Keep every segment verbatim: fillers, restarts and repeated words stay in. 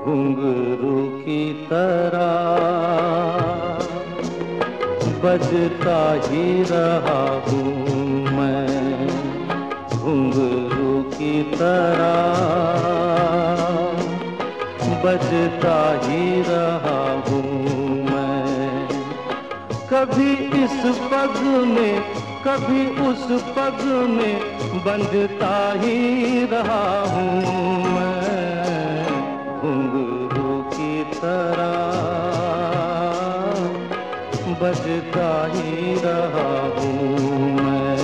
घुंघरू की तरह बजता ही रहा हूँ मैं, घुंघरू की तरह बजता ही रहा हूँ मैं। कभी इस पग में कभी उस पग में बंधता ही रहा हूँ मैं, घुंघरू की तरह बजता ही रहा हूँ मैं।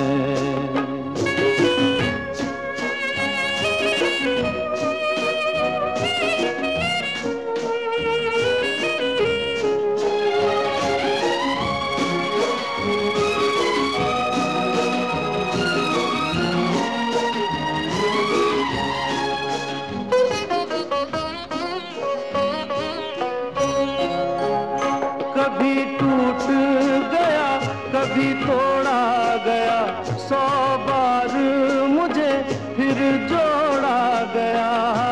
कभी टूट गया कभी तोड़ा गया, सौ बार मुझे फिर जोड़ा गया।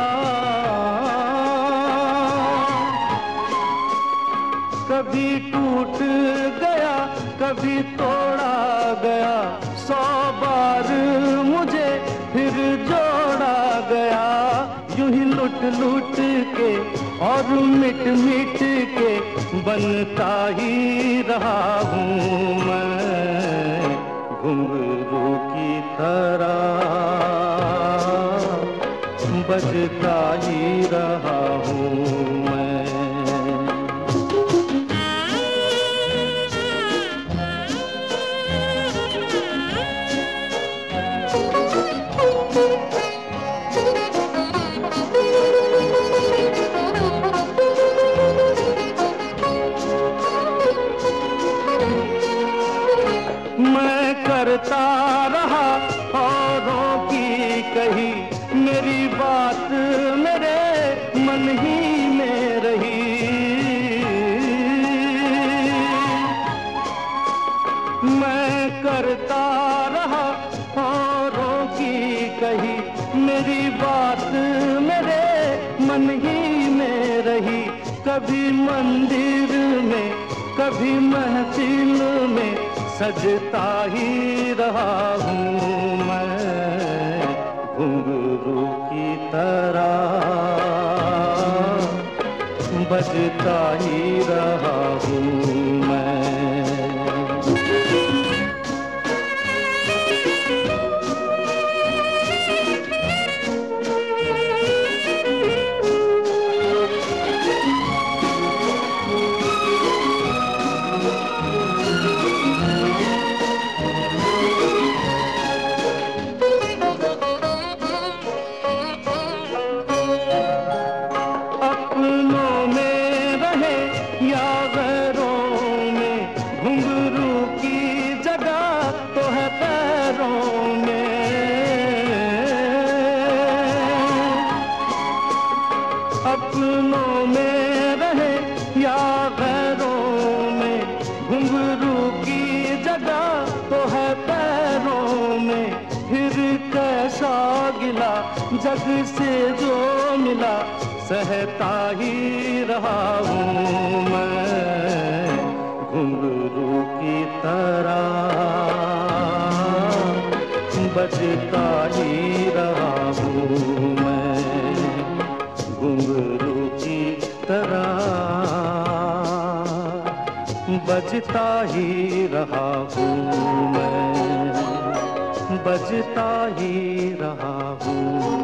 कभी टूट गया कभी तोड़ा गया, सौ बार मुझे फिर जोड़ा गया। यूं ही लुट लुट के और मिट मिट के बनता ही रहा हूँ मैं, घुंघरू की तरह बजता ही रहा हूँ मैं। मैं करता रहा औरों की कही, मेरी बात मेरे मन ही में रही। मैं करता रहा औरों की कही, मेरी बात मेरे मन ही में रही। कभी मंदिर में कभी महफिल में सजता ही रहा हूँ मैं, घुंघरू की तरह बजता ही रहा हूँ मैं। या गैरों में घुंघरू की जगह तो है पैरों में। अपनों में रहे या गैरों में घुंघरू की जगह तो है पैरों में। फिर कैसा गिला जग से जो मिला सहता ही रहा हूँ मैं, घुंघरू की तरह बजता ही रहा हूँ मैं, घुंघरू की तरह बजता ही रहा हूँ मैं, बजता ही रहा हूँ।